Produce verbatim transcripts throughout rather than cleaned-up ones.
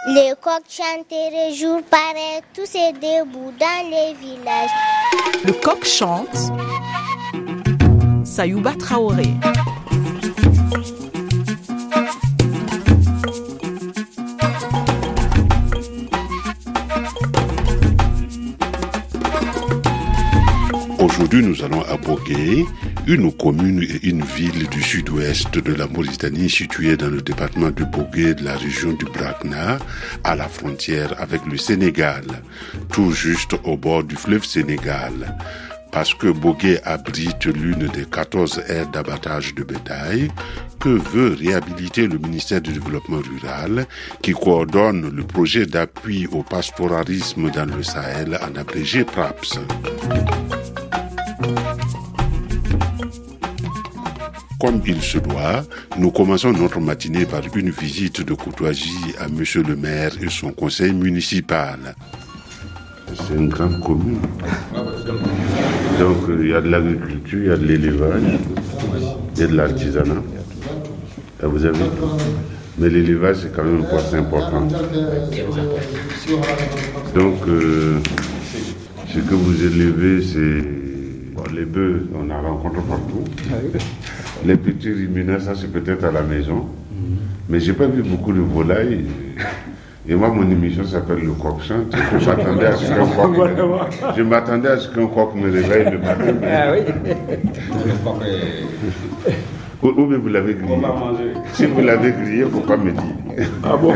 Les coqs chanteraient jour pareil, tous et debout dans les villages. Le coq chante. Sayouba Traoré. Aujourd'hui, nous allons à Bogué, une commune et une ville du sud-ouest de la Mauritanie située dans le département de Bogué de la région du Brakna, à la frontière avec le Sénégal, tout juste au bord du fleuve Sénégal. Parce que Bogué abrite l'une des quatorze aires d'abattage de bétail que veut réhabiliter le ministère du Développement rural qui coordonne le projet d'appui au pastoralisme dans le Sahel, en abrégé PRAPS. Comme il se doit, nous commençons notre matinée par une visite de courtoisie à Monsieur le maire et son conseil municipal. C'est une grande commune. Donc il y a de l'agriculture, il y a de l'élevage, il y a de l'artisanat. Et vous avez tout. Mais l'élevage, c'est quand même un poste important. Donc, euh, ce que vous élevez, c'est... Bon, les bœufs, on en rencontre partout. Les petits ruminants, ça c'est peut-être à la maison. Mais j'ai pas vu beaucoup de volailles. Et moi, mon émission s'appelle Le Coq Chante. Je m'attendais à ce qu'un coq me... Je m'attendais à ce qu'un coq me réveille le matin. Ah oui. Ou, ou bien vous l'avez grillé. On l'a mangé. Si vous l'avez grillé, il ne faut pas me dire. Ah bon?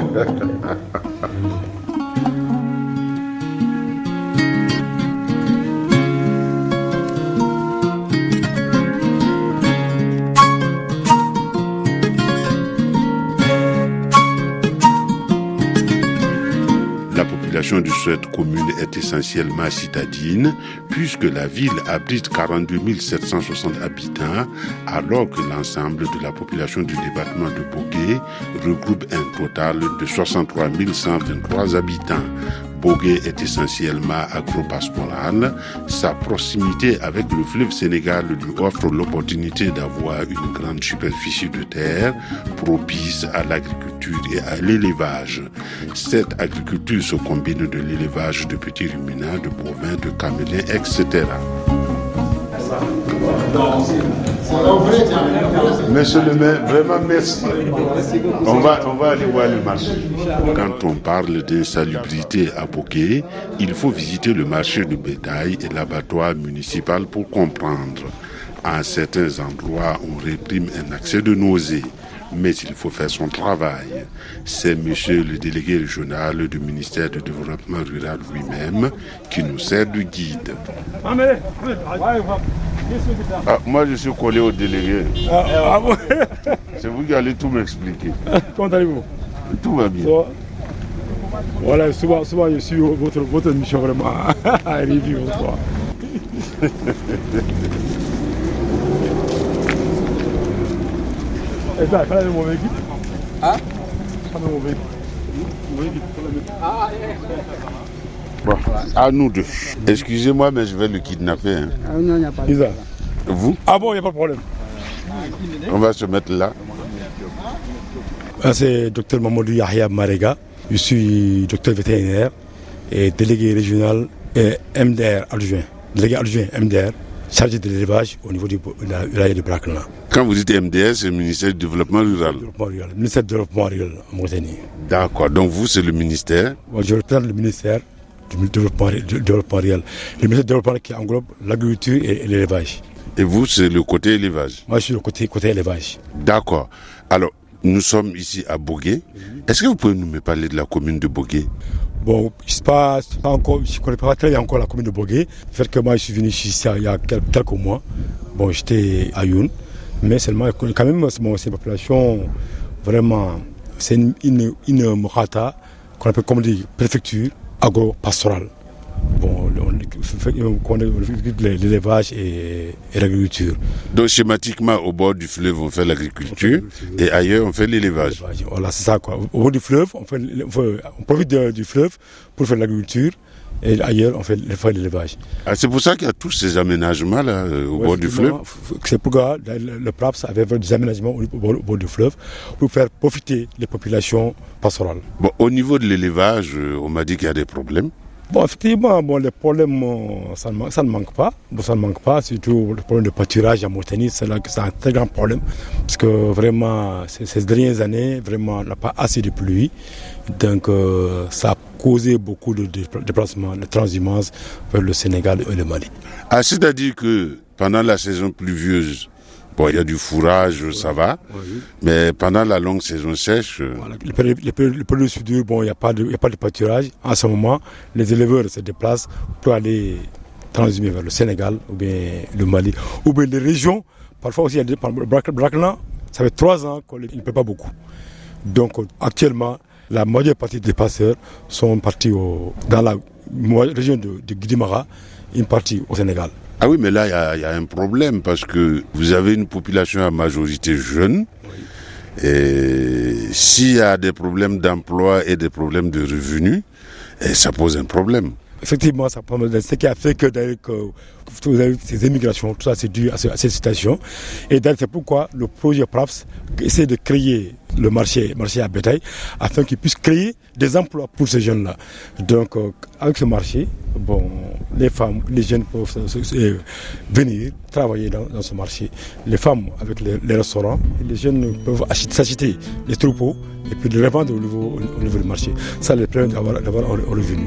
La population de cette commune est essentiellement citadine, puisque la ville abrite quarante-deux mille sept cent soixante habitants, alors que l'ensemble de la population du département de Bogué regroupe un total de soixante-trois mille cent vingt-trois habitants. Bogué est essentiellement agro-pastoral. Sa proximité avec le fleuve Sénégal lui offre l'opportunité d'avoir une grande superficie de terre propice à l'agriculture et à l'élevage. Cette agriculture se combine de l'élevage de petits ruminants, de bovins, de camélins, et cetera. Monsieur le maire, vraiment merci. On va, on va aller voir le marché. Quand on parle d'insalubrité à Bogué, il faut visiter le marché de bétail et l'abattoir municipal pour comprendre. À certains endroits, on réprime un accès de nausée. Mais il faut faire son travail. C'est monsieur le délégué régional du ministère du Développement rural lui-même qui nous sert de guide. Ah, moi, je suis collé au délégué. Ah, ah, bon. C'est vous qui allez tout m'expliquer. Comment allez-vous? Tout va bien. Voilà, souvent, souvent je suis votre, votre mission vraiment à revivre. Et ça, il fallait mon véhicule. Hein? Mon véhicule. Bon, à nous deux. Excusez-moi, mais je vais le kidnapper. Hein. Ah, non, il n'y a pas de problème. Vous? Ah bon, il n'y a pas de problème. On va se mettre là. Ah, c'est docteur Mamadou Yahya Marega. Je suis docteur vétérinaire et délégué régional et M D R adjoint. Délégué adjoint M D R, chargé de l'élevage au niveau du village de Brakna. Quand vous dites M D R, c'est le ministère du Développement rural. Développement rural. Le ministère du Développement rural en Mauritanie. D'accord. Donc vous, c'est le ministère? Moi, je représente le ministère du Développement, du développement rural. Le ministère du Développement qui englobe l'agriculture et, et l'élevage. Et vous, c'est le côté élevage? Moi, je suis le côté, côté élevage. D'accord. Alors, nous sommes ici à Bogué. Est-ce que vous pouvez nous parler de la commune de Bogué? Bon, je ne pas, pas encore, je connais pas très bien encore la commune de Bogué. Le fait que moi, je suis venu ici il y a quelques mois. Bon, j'étais à Youn. Mais seulement, quand même, c'est une population vraiment, c'est une, une, une morata qu'on appelle, comme on dit, préfecture agro-pastorale. Bon, on l'élevage et, et l'agriculture. Donc schématiquement, au bord du fleuve, on fait l'agriculture et ailleurs, on fait l'élevage. Voilà, c'est ça quoi. Au bord du fleuve, on, fait, on, fait, on profite de, du fleuve pour faire l'agriculture et ailleurs on fait, on fait l'élevage. Ah, c'est pour ça qu'il y a tous ces aménagements là euh, au ouais, bord du fleuve. C'est pourquoi le, le PRAPS avait fait des aménagements au, au, au bord du fleuve pour faire profiter les populations pastorales. Bon, au niveau de l'élevage, euh, on m'a dit qu'il y a des problèmes. Bon, effectivement, bon, les problèmes, ça ne, ça ne manque pas. Bon, ça ne manque pas, surtout le problème de pâturage en Mauritanie, c'est là que c'est un très grand problème. Parce que vraiment, ces, ces dernières années, vraiment, on n'a pas assez de pluie. Donc, euh, ça a causé beaucoup de déplacements, de transhumance vers le Sénégal et le Mali. Ah, c'est-à-dire que pendant la saison pluvieuse, bon, il y a du fourrage, oui, ça va, oui. Mais pendant la longue saison sèche... Voilà, le période, le période, le période de soudure, bon, il n'y a pas de, il n'y a pas de pâturage. En ce moment, les éleveurs se déplacent pour aller transhumer vers le Sénégal ou bien le Mali. Ou bien les régions, parfois aussi, il y a des Braclan, ça fait trois ans qu'il ne peut pas beaucoup. Donc, actuellement, la majeure partie des passeurs sont partis au, dans la région de, de Guidimara, une partie au Sénégal. Ah oui, mais là, il y, y a un problème parce que vous avez une population à majorité jeune. Oui. Et s'il y a des problèmes d'emploi et des problèmes de revenus, et ça pose un problème. Effectivement, ça pose un problème. Ce qui a fait que, que vous avez ces émigrations, tout ça, c'est dû à, ce, à cette situation. Et c'est pourquoi le projet PRAPS essaie de créer le marché, marché à bétail, afin qu'il puisse créer des emplois pour ces jeunes-là. Donc, euh, avec ce marché, bon, les femmes, les jeunes peuvent euh, venir travailler dans, dans ce marché. Les femmes avec les, les restaurants, les jeunes peuvent acheter, s'acheter les troupeaux et puis les revendre au niveau, au niveau du marché. Ça les permet d'avoir, d'avoir un revenu.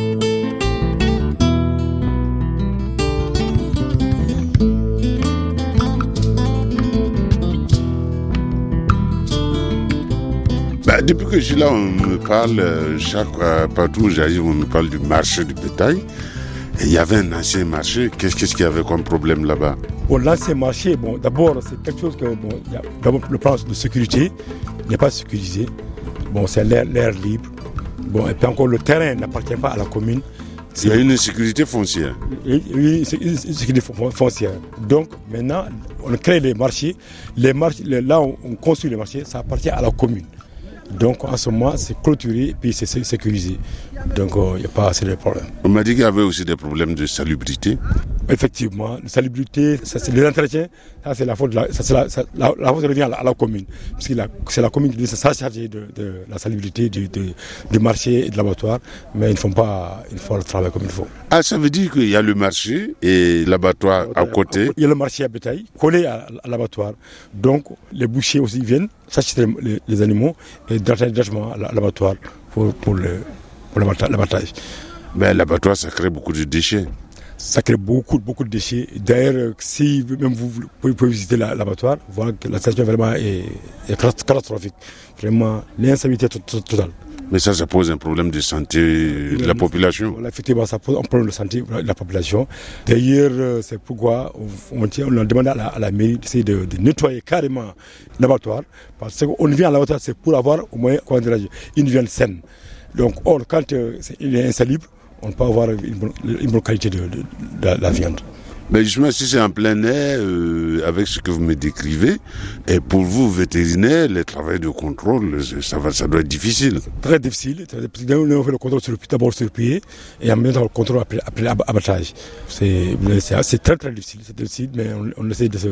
Bah, depuis que je suis là, on me parle, chaque, partout où j'arrive, on me parle du marché du bétail. Et il y avait un ancien marché. Qu'est-ce, qu'est-ce qu'il y avait comme problème là-bas? Bon, l'ancien marché, bon, d'abord, c'est quelque chose que, bon, y a, d'abord, le plan de sécurité n'est pas sécurisé. Bon, c'est l'air, l'air libre. Bon, et puis encore, le terrain n'appartient pas à la commune. C'est... Il y a une sécurité foncière. Oui, c'est une sécurité foncière. Donc, maintenant, on crée les marchés. Les marchés, là où on construit les marchés, ça appartient à la commune. Donc en ce moment, c'est clôturé et puis c'est sécurisé. Donc il euh, n'y a pas assez de problèmes. On m'a dit qu'il y avait aussi des problèmes de salubrité. Effectivement, la salubrité, ça, c'est les entretiens, ça c'est la faute, de la, ça, c'est la, ça, la, la faute revient à la, à la commune. Parce que la, c'est la commune qui doit se charger de, de la salubrité du, de, du marché et de l'abattoir, mais ils ne font pas ils font le travail comme il faut. Ah, ça veut dire qu'il y a le marché et l'abattoir à côté. Il y a le marché à bétail collé à, à l'abattoir. Donc les bouchers aussi viennent s'acheter les, les animaux et directement à l'abattoir pour, pour, le, pour l'abattage. Mais l'abattoir, ça crée beaucoup de déchets. Ça crée beaucoup, beaucoup de déchets. D'ailleurs, si même vous pouvez visiter l'abattoir, voir que la situation vraiment est, est catastrophique. Vraiment, l'instabilité totale. Mais ça, ça pose un problème de santé de la population. Voilà, effectivement, ça pose un problème de santé de la population. D'ailleurs, c'est pourquoi on, on, on a demandé à la, à la mairie d'essayer de, de nettoyer carrément l'abattoir. Parce qu'on vient à l'abattoir, c'est pour avoir au moins une viande saine. Donc, or, quand euh, il est insalubre, on ne peut pas avoir une bonne, une bonne qualité de, de, de, de la viande. Mais justement, si c'est en plein air, euh, avec ce que vous me décrivez, et pour vous, vétérinaires, le travail de contrôle, ça, va, ça doit être difficile. Très difficile. Nous, on fait le contrôle sur le, d'abord sur le pied, et en même temps le contrôle après, après l'abattage. C'est, c'est, c'est très très difficile, c'est difficile, mais on, on essaie de, se,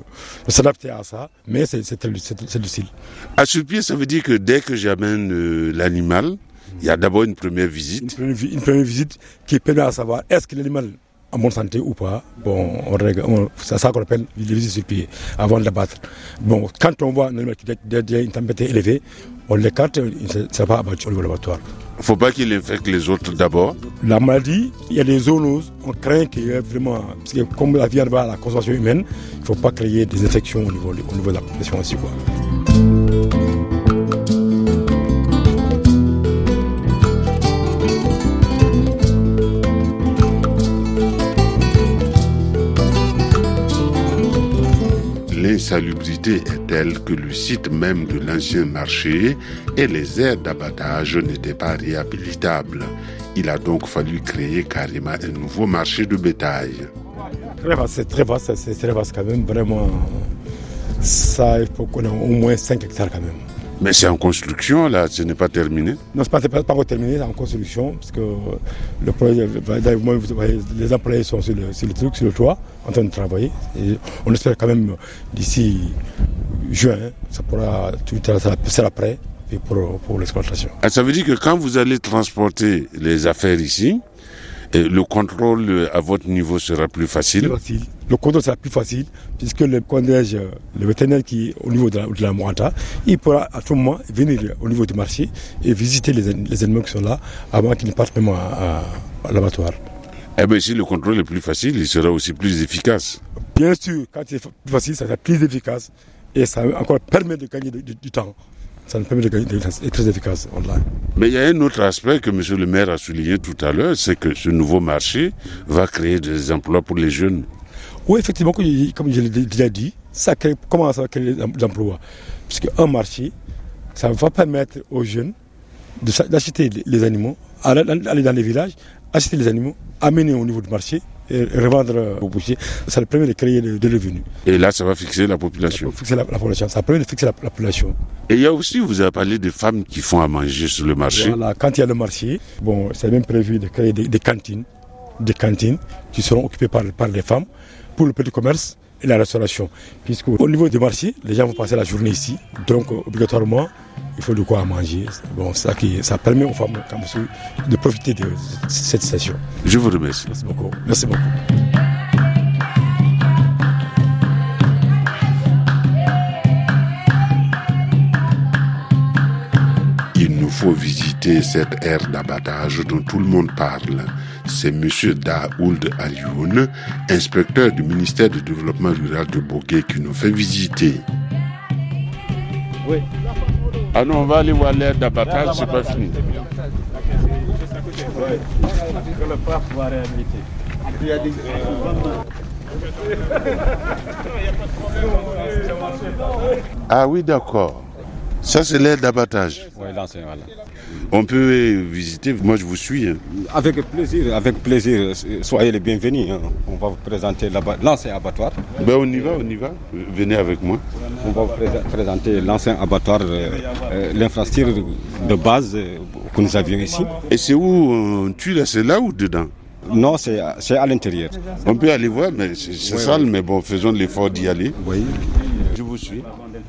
de s'adapter à ça, mais c'est, c'est, très, c'est, c'est difficile. À sur pied, ça veut dire que dès que j'amène euh, l'animal, il y a d'abord une première visite. Une première, une première visite qui permet de savoir est-ce que l'animal en bonne santé ou pas. Bon, on règle, on, c'est ça qu'on appelle les visites sur pied, avant de l'abattre. Bon, quand on voit un animal qui a une température élevée, on l'écarte, il ne sera pas abattu au niveau de l'abattoir. Il ne faut pas qu'il infecte les autres d'abord. La maladie, il y a des zoonoses, on craint qu'il y ait vraiment, parce que comme la viande va à la consommation humaine, il ne faut pas créer des infections au niveau, au niveau de la population aussi, quoi. L'insalubrité est telle que le site même de l'ancien marché et les aires d'abattage n'étaient pas réhabilitables. Il a donc fallu créer carrément un nouveau marché de bétail. Très vaste, c'est très vaste, c'est très vaste quand même, vraiment. Ça, il faut qu'on ait au moins cinq hectares quand même. Mais c'est en construction, là, ce n'est pas terminé. Non, ce n'est pas, pas encore terminé, c'est en construction, parce que le projet, les employés sont sur le, sur le truc, sur le toit, en train de travailler. Et on espère quand même d'ici juin, ça pourra, tout sera prêt pour, pour l'exploitation. Ça veut dire que quand vous allez transporter les affaires ici, et le contrôle à votre niveau sera plus facile. Plus facile. Le contrôle sera plus facile puisque le, le vétérinaire qui est au niveau de la, de la Mouranta, il pourra à tout moment venir au niveau du marché et visiter les, les animaux qui sont là avant qu'ils ne partent même à, à, à l'abattoir. Eh bien, si le contrôle est plus facile, il sera aussi plus efficace. Bien sûr, quand c'est plus facile, ça sera plus efficace et ça encore permet de gagner du, du, du temps. Ça nous permet d'être très efficace online. Mais il y a un autre aspect que M. le maire a souligné tout à l'heure, c'est que ce nouveau marché va créer des emplois pour les jeunes. Oui, effectivement, comme je l'ai déjà dit, ça crée, comment ça va créer des emplois? Parce qu'un marché, ça va permettre aux jeunes d'acheter les animaux, aller dans les villages, acheter les animaux, amener au niveau du marché et revendre aux bouchers. Ça permet de créer des revenus. Et là, ça va fixer la population. Ça, fixer la, la population. Ça permet de fixer la, la population. Et il y a aussi, vous avez parlé des femmes qui font à manger sur le marché. Voilà, quand il y a le marché, bon, c'est même prévu de créer des, des cantines, des cantines qui seront occupées par, par les femmes pour le petit commerce et la restauration. Puisqu'au niveau du marché, les gens vont passer la journée ici, donc obligatoirement, il faut de quoi manger. Bon, ça, qui, ça permet aux femmes de profiter de cette station. Je vous remercie. Merci beaucoup. Merci beaucoup. Il nous faut visiter cette aire d'abattage dont tout le monde parle. C'est M. Daould Alioune, inspecteur du ministère du Développement rural de Bogué, qui nous fait visiter. Oui. Ah non, on va aller voir l'aire d'abattage, c'est pas fini. Ah oui, d'accord. Ça, c'est l'aire d'abattage. Oui, l'ancien, voilà. On peut visiter, moi je vous suis. Hein. Avec plaisir, avec plaisir. Soyez les bienvenus. Hein. On va vous présenter l'ancien abattoir. Ben on y va, on y va. Venez avec moi. On va vous présenter l'ancien abattoir, euh, euh, l'infrastructure de base euh, que nous avions ici. Et c'est où on tue là, c'est là ou dedans? Non, c'est, c'est à l'intérieur. On peut aller voir, mais c'est, c'est oui, sale, oui. Mais bon, faisons l'effort d'y aller. Oui. Je vous suis.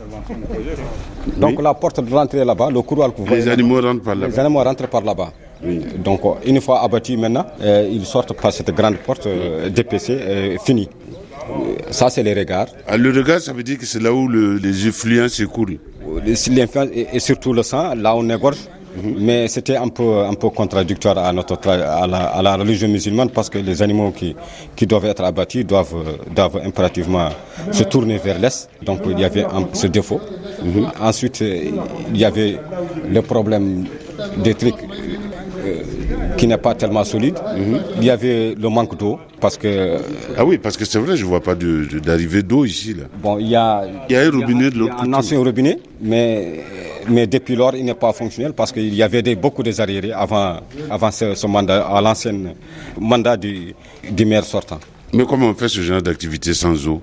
Donc oui. La porte de l'entrée est là-bas, le couloir que vous voyez. Les animaux rentrent par là-bas. Les animaux rentrent par là-bas. Oui. Donc une fois abattus maintenant, euh, ils sortent par cette grande porte euh, D P C euh, finie. Ça c'est les regards. Ah, le regard, ça veut dire que c'est là où le, les effluents s'écoulent. L'influence et, et surtout le sang, là on égorge. Mm-hmm. Mais c'était un peu, un peu contradictoire à, notre, à, la, à la religion musulmane parce que les animaux qui, qui doivent être abattus doivent, doivent impérativement se tourner vers l'est. Donc il y avait un, ce défaut. Mm-hmm. Ensuite, il y avait le problème des trucs euh, qui n'est pas tellement solide. Mm-hmm. Il y avait le manque d'eau parce que... Ah oui, parce que c'est vrai, je ne vois pas de, de, d'arrivée d'eau ici. Là. Bon, il y a, il y a un robinet de l'autre côté. Un ancien robinet, mais... Mais depuis lors, il n'est pas fonctionnel parce qu'il y avait des, beaucoup de arriérés avant, avant ce, ce mandat, à l'ancien mandat du, du maire sortant. Mais comment on fait ce genre d'activité sans eau?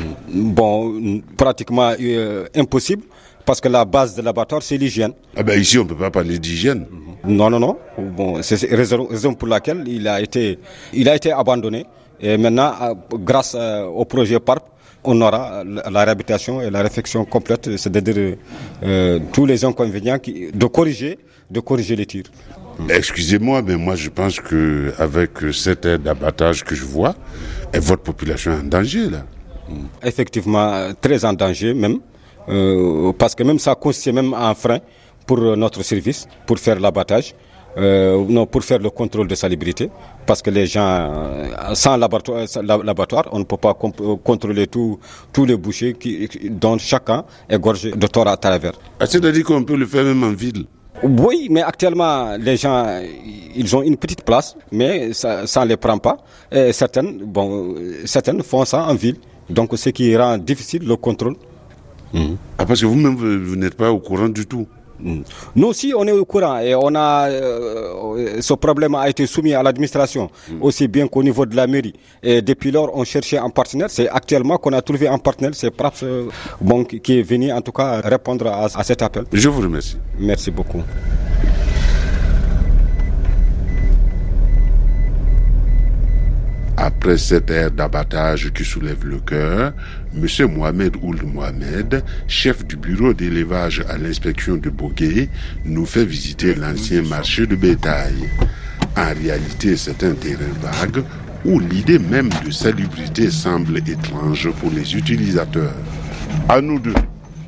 Bon, pratiquement euh, impossible parce que la base de l'abattoir, c'est l'hygiène. Ah ben ici, on ne peut pas parler d'hygiène. Non, non, non. Bon, c'est la raison pour laquelle il a été, il a été abandonné. Et maintenant, grâce au projet P A R P, on aura la réhabilitation et la réfection complète, c'est-à-dire euh, tous les inconvénients qui, de corriger, de corriger les tirs. Excusez-moi, mais moi je pense que avec cette aire d'abattage que je vois, votre population est en danger là. Effectivement, très en danger même, euh, parce que même ça constitue même un frein pour notre service, pour faire l'abattage. Euh, non, pour faire le contrôle de salubrité, parce que les gens, sans l'abattoir, l'abattoir on ne peut pas comp- contrôler tous tous les bouchers qui, dont chacun égorge de tort à travers. Ah, c'est-à-dire qu'on peut le faire même en ville? Oui, mais actuellement, les gens, ils ont une petite place, mais ça, ça ne les prend pas. Et certaines, bon, certaines font ça en ville, donc ce qui rend difficile le contrôle. Mmh. Ah, parce que vous-même, vous, vous n'êtes pas au courant du tout? Nous aussi, on est au courant et on a euh, ce problème a été soumis à l'administration, mmh. aussi bien qu'au niveau de la mairie. Et depuis lors, on cherchait un partenaire. C'est actuellement qu'on a trouvé un partenaire, c'est Praps euh, bon, qui est venu en tout cas répondre à, à cet appel. Je vous remercie. Merci beaucoup. Après cette ère d'abattage qui soulève le cœur, M. Mohamed Ould Mohamed, chef du bureau d'élevage à l'inspection de Bogué, nous fait visiter l'ancien marché de bétail. En réalité, c'est un terrain vague où l'idée même de salubrité semble étrange pour les utilisateurs. À nous deux.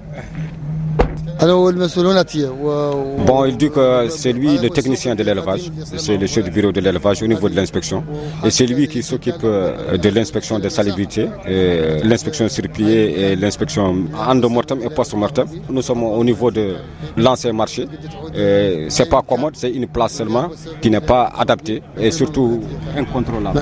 Bon, il dit que c'est lui le technicien de l'élevage, c'est le chef du bureau de l'élevage au niveau de l'inspection. Et c'est lui qui s'occupe de l'inspection de salubrité, l'inspection sur pied et l'inspection endomortem et post-mortem. Nous sommes au niveau de l'ancien marché. C'est pas commode, c'est une place seulement qui n'est pas adaptée et surtout incontrôlable.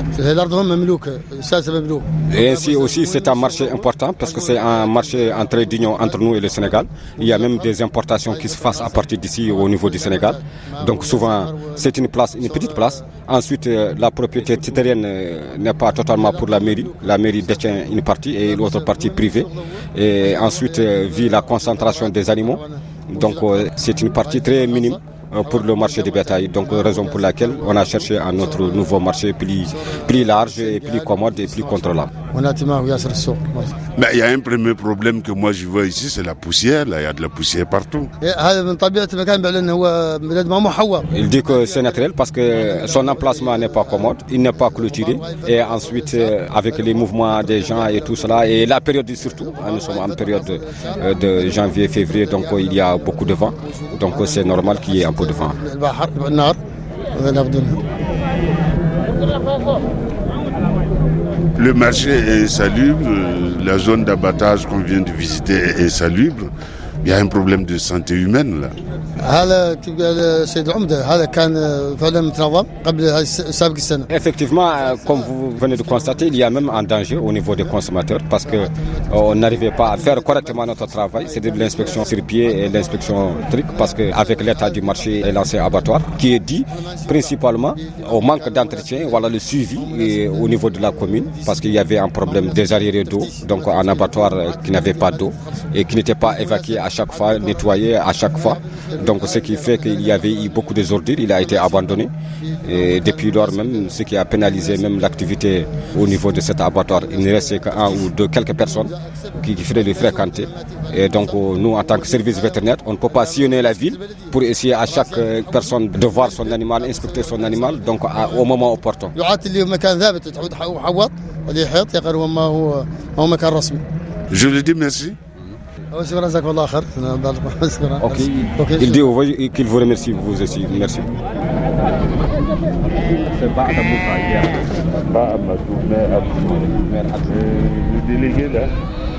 Et ainsi aussi, c'est un marché important parce que c'est un marché en trait d'union entre nous et le Sénégal. Il y a même des importations qui se fassent à partir d'ici au niveau du Sénégal. Donc souvent, c'est une place, une petite place. Ensuite, la propriété terrienne n'est pas totalement pour la mairie. La mairie détient une partie et l'autre partie privée. Et ensuite, vu la concentration des animaux, donc c'est une partie très minime pour le marché de bétail. Donc raison pour laquelle on a cherché un autre nouveau marché plus, plus large et plus commode et plus contrôlable. Mais il y a un premier problème que moi je vois ici, c'est la poussière. Là, il y a de la poussière partout. Il dit que c'est naturel parce que son emplacement n'est pas commode, il n'est pas clôturé. Et ensuite, avec les mouvements des gens et tout cela, et la période surtout, nous sommes en période de, de janvier, février, donc il y a beaucoup de vent. Donc c'est normal qu'il y ait un peu de vent. Le marché est insalubre, la zone d'abattage qu'on vient de visiter est insalubre. Il y a un problème de santé humaine là. Effectivement, comme vous venez de constater, il y a même un danger au niveau des consommateurs parce qu'on n'arrivait pas à faire correctement notre travail, c'est-à-dire l'inspection sur pied et l'inspection truc, parce qu'avec l'état du marché et l'ancien abattoir, qui est dit principalement au manque d'entretien, voilà le suivi et au niveau de la commune, parce qu'il y avait un problème des arriérés d'eau, donc un abattoir qui n'avait pas d'eau et qui n'était pas évacué à chaque fois, nettoyé à chaque fois. Donc ce qui fait qu'il y avait eu beaucoup de ordures, il a été abandonné. Et depuis lors même, ce qui a pénalisé même l'activité au niveau de cet abattoir, il ne restait qu'un ou deux, quelques personnes qui, qui feraient le fréquenter. Et donc nous, en tant que service vétérinaire, on ne peut pas sillonner la ville pour essayer à chaque personne de voir son animal, inspecter son animal, donc à, au moment opportun. Je lui dis merci. Okay. Okay. Il dit qu'il vous remercie, vous aussi. Merci. Le délégué là.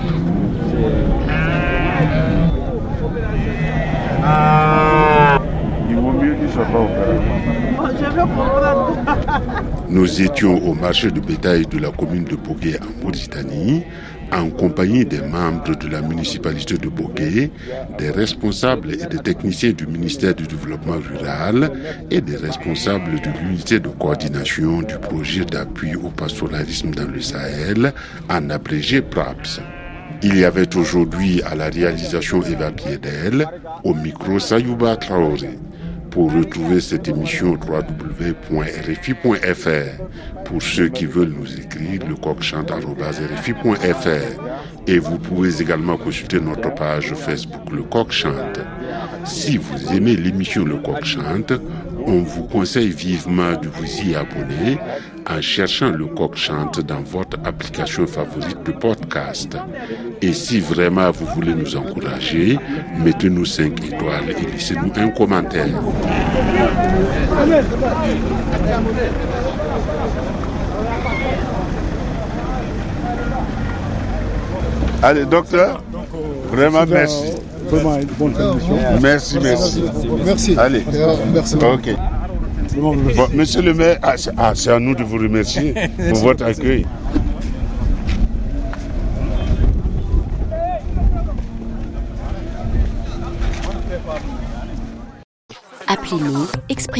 Il vaut mieux qu'il soit pas opérateur. Nous étions au marché de bétail de la commune de Bogué en Mauritanie, en compagnie des membres de la municipalité de Bogué, des responsables et des techniciens du ministère du Développement rural et des responsables de l'unité de coordination du projet d'appui au pastoralisme dans le Sahel, en abrégé Praps. Il y avait aujourd'hui à la réalisation Eva Piedel, au micro Sayouba Traoré. Pour retrouver cette émission, w w w point r f i point f r. Pour ceux qui veulent nous écrire, le coq chante arobase r f i point f r. Et vous pouvez également consulter notre page Facebook Le Coq Chante. Si vous aimez l'émission Le Coq Chante, on vous conseille vivement de vous y abonner en cherchant Le Coq Chante dans votre application favorite de podcast. Et si vraiment vous voulez nous encourager, mettez-nous cinq étoiles et laissez-nous un commentaire. Allez, docteur, vraiment merci. Vraiment une bonne transmission. Merci, merci. Merci. Allez. Merci. Ok. Bon, monsieur le maire, ah, c'est, ah, c'est à nous de vous remercier pour votre accueil. Appelez-nous, exprimez